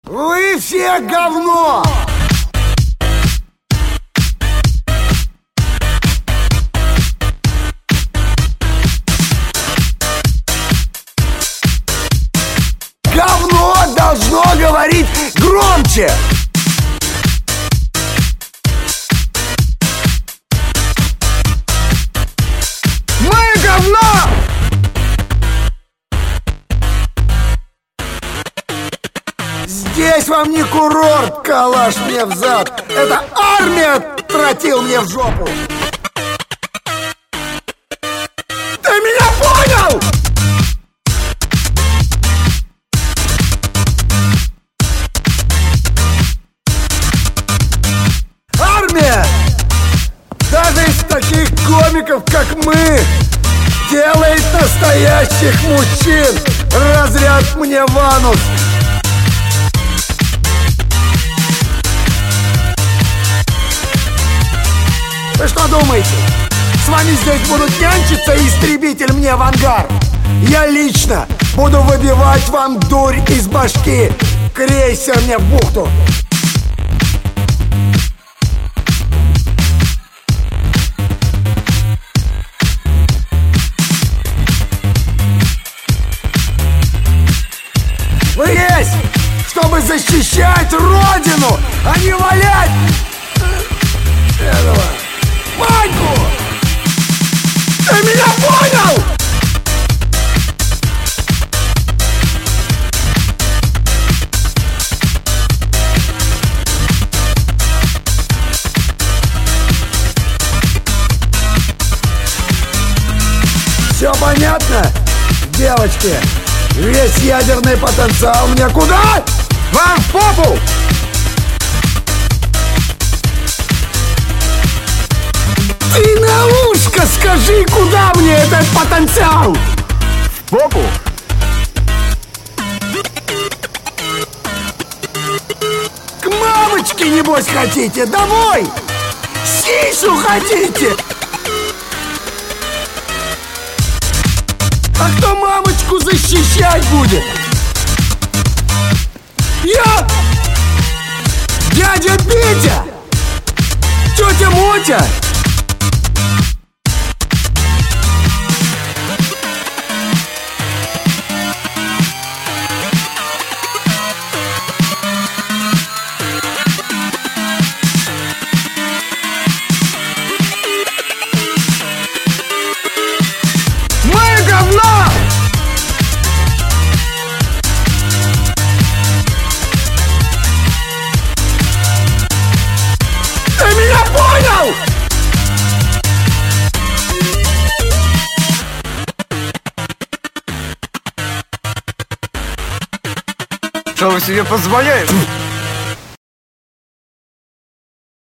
Вы все говно! Говно должно говорить громче! Мы говно! Здесь вам не курорт, калаш мне в зад. Это армия тротил мне в жопу. Ты меня понял? Армия! Даже из таких комиков, как мы, делает настоящих мужчин. Разряд мне в анус. Вы что думаете? С вами здесь будут нянчиться и истребитель мне в ангар? Я лично буду выбивать вам дурь из башки. Крейсер мне в бухту. Вы есть, чтобы защищать Родину, а не валять этого Ваньку! Ты меня понял? Все понятно, девочки? Весь ядерный потенциал мне куда? Вам в попу! Ты на ушко скажи, куда мне этот потенциал? В попу? К мамочке, небось, хотите? Домой! Сисю хотите? А кто мамочку защищать будет? Я? Дядя Петя? Тетя Мотя? Что вы себе позволяете?